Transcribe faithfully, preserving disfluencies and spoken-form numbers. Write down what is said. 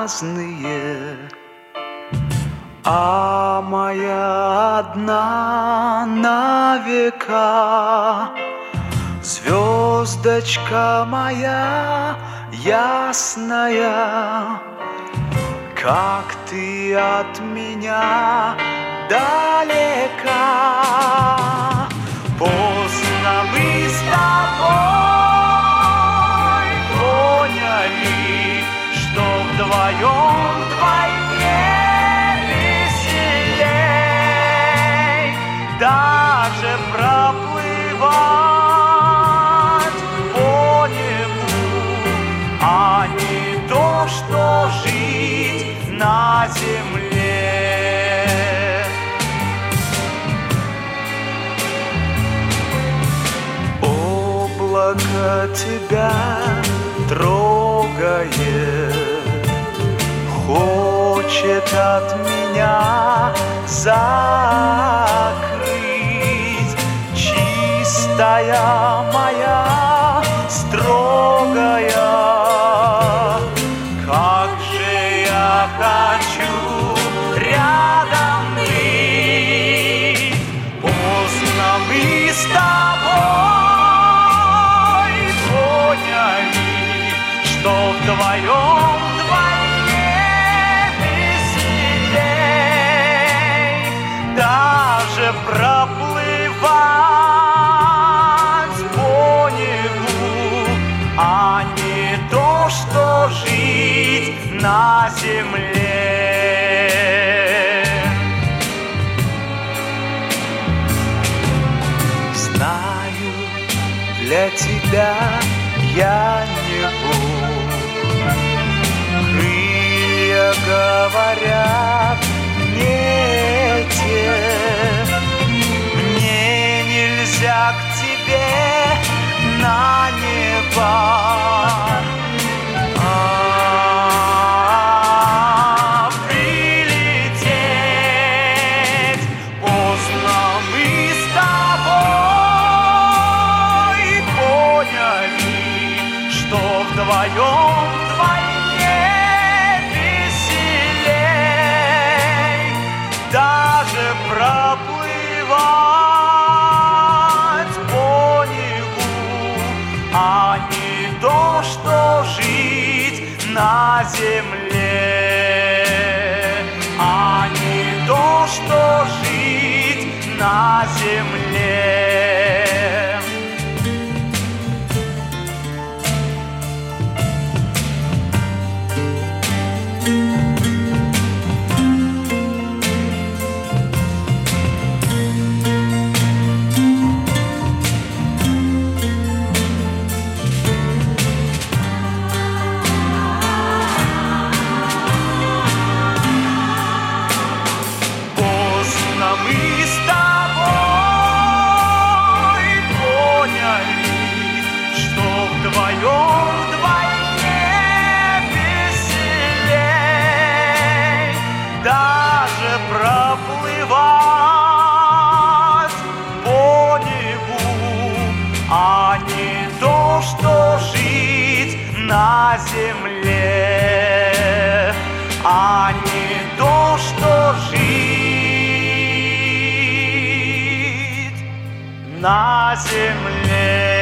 разные, а моя одна на века. Звездочка моя ясная, как ты от меня далека. Поздно мы с тобой поняли, что вдвоем вдвойне веселей. Даже проплывать по небу, а не то, что жить на земле. Облако тебя трогает, хочет от меня закрыть. Чистая моя, строгая, как же я хочу рядом быть. Поздно мы с тобой поняли, что вдвоем вдвойне веселей. Даже проплывать по небу, а не то, что жить на земле. Знаю, для тебя я не Бог. Крылья говорят не те. Мне нельзя к тебе на небо. А прилететь. Поздно мы с тобой поняли, что вдвоем вдвойне веселей. Даже проплывать по небу, а не то, что жить на земле, а не то, что жить на земле. Вдвоем вдвойне веселей. Даже проплывать по небу, а не то, что жить на земле, а не то, что жить на земле.